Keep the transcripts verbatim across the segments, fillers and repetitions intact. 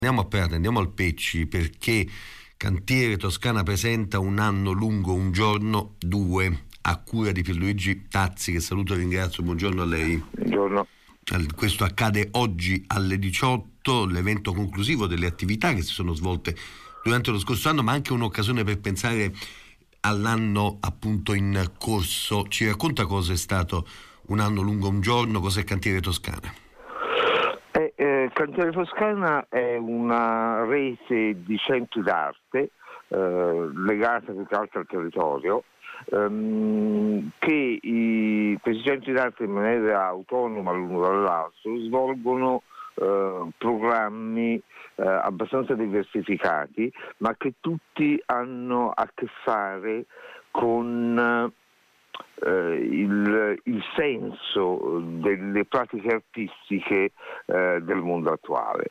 Andiamo a Prato, andiamo al Pecci, perché Cantiere Toscana presenta Un anno lungo un giorno due a cura di Pierluigi Tazzi, che saluto e ringrazio. Buongiorno a lei. Buongiorno. Questo accade oggi alle diciotto, l'evento conclusivo delle attività che si sono svolte durante lo scorso anno, ma anche un'occasione per pensare all'anno appunto in corso. Ci racconta cosa è stato Un anno lungo un giorno, cos'è Cantiere Toscana? Eh, eh, Cantiere Toscana è una rete di centri d'arte eh, legata più che altro al territorio, ehm, che i, questi centri d'arte in maniera autonoma l'uno dall'altro svolgono eh, programmi eh, abbastanza diversificati, ma che tutti hanno a che fare con Uh, il, il senso delle pratiche artistiche uh, del mondo attuale.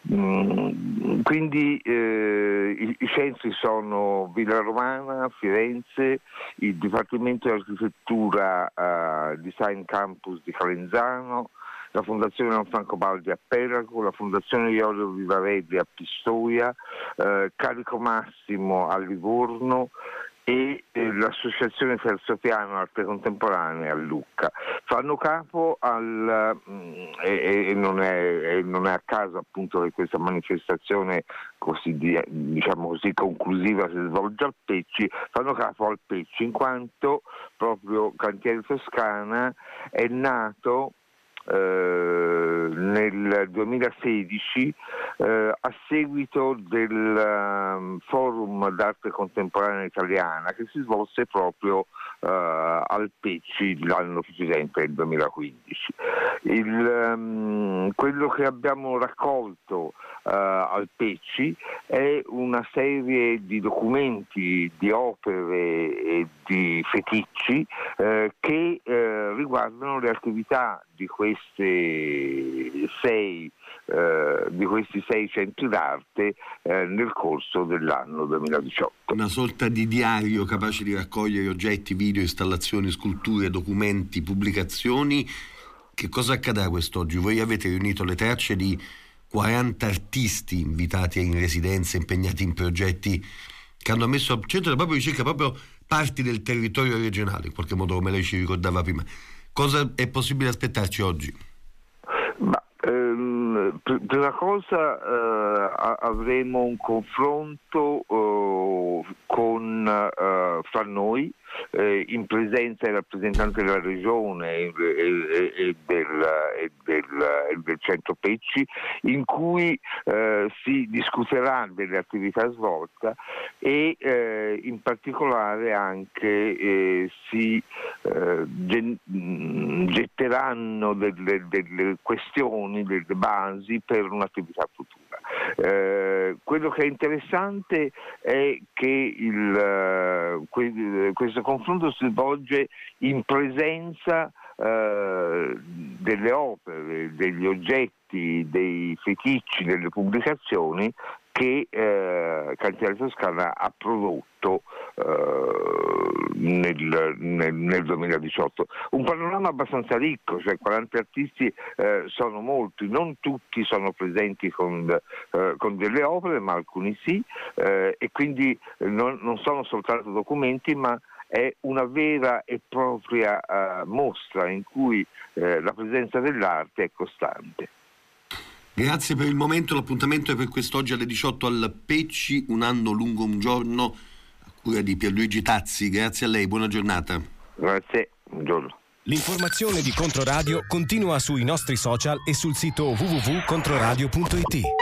Mm, quindi uh, i, i centri sono Villa Romana, Firenze, il Dipartimento di Architettura uh, Design Campus di Calenzano, la Fondazione Gianfranco Baldi a Peraco, la Fondazione Iorio Vivarelli a Pistoia, uh, Carico Massimo a Livorno e eh, l'Associazione Terzo Piano Arte Contemporanea a Lucca. Fanno capo al mh, e, e, non è, e non è a caso appunto che questa manifestazione così di, diciamo così conclusiva si svolge al Pecci, fanno capo al Pecci in quanto proprio Cantiere Toscana è nato Eh, nel duemilasedici eh, a seguito del um, Forum d'arte contemporanea italiana che si svolse proprio uh, al Pecci l'anno precedente, il duemilaquindici. Il, um, quello che abbiamo raccolto uh, al Pecci è una serie di documenti, di opere e di feticci uh, che uh, riguardano le attività di queste sei eh, di questi sei centri d'arte eh, nel corso dell'anno duemiladiciotto. Una sorta di diario capace di raccogliere oggetti, video, installazioni, sculture, documenti, pubblicazioni. Che cosa accadrà quest'oggi? Voi avete riunito le tracce di quaranta artisti invitati in residenza, impegnati in progetti che hanno messo al centro della propria ricerca proprio parti del territorio regionale, in qualche modo, come lei ci ricordava prima. Cosa è possibile aspettarci oggi? Ma, ehm, prima cosa eh, avremo un confronto eh, con eh, fra noi eh, in presenza del rappresentante della regione e, e, e, del, e, del, e del centro Pecci, in cui eh, si discuterà delle attività svolte e eh, in particolare anche eh, si eh, gen- getteranno delle, delle questioni, delle basi per un'attività futura. Eh, quello che è interessante è che il, que- questo confronto si svolge in presenza eh, delle opere, degli oggetti, dei feticci, delle pubblicazioni che eh, Cantiere Toscana ha prodotto eh, nel, nel, nel duemiladiciotto. Un panorama abbastanza ricco, cioè quaranta artisti eh, sono molti, non tutti sono presenti con, eh, con delle opere, ma alcuni sì, eh, e quindi non, non sono soltanto documenti, ma è una vera e propria uh, mostra in cui eh, la presenza dell'arte è costante. Grazie per il momento, l'appuntamento è per quest'oggi alle diciotto al Pecci, Un anno lungo un giorno a cura di Pierluigi Tazzi. Grazie a lei, buona giornata. Grazie, buongiorno. L'informazione di Controradio continua sui nostri social e sul sito w w w punto controradio punto i t.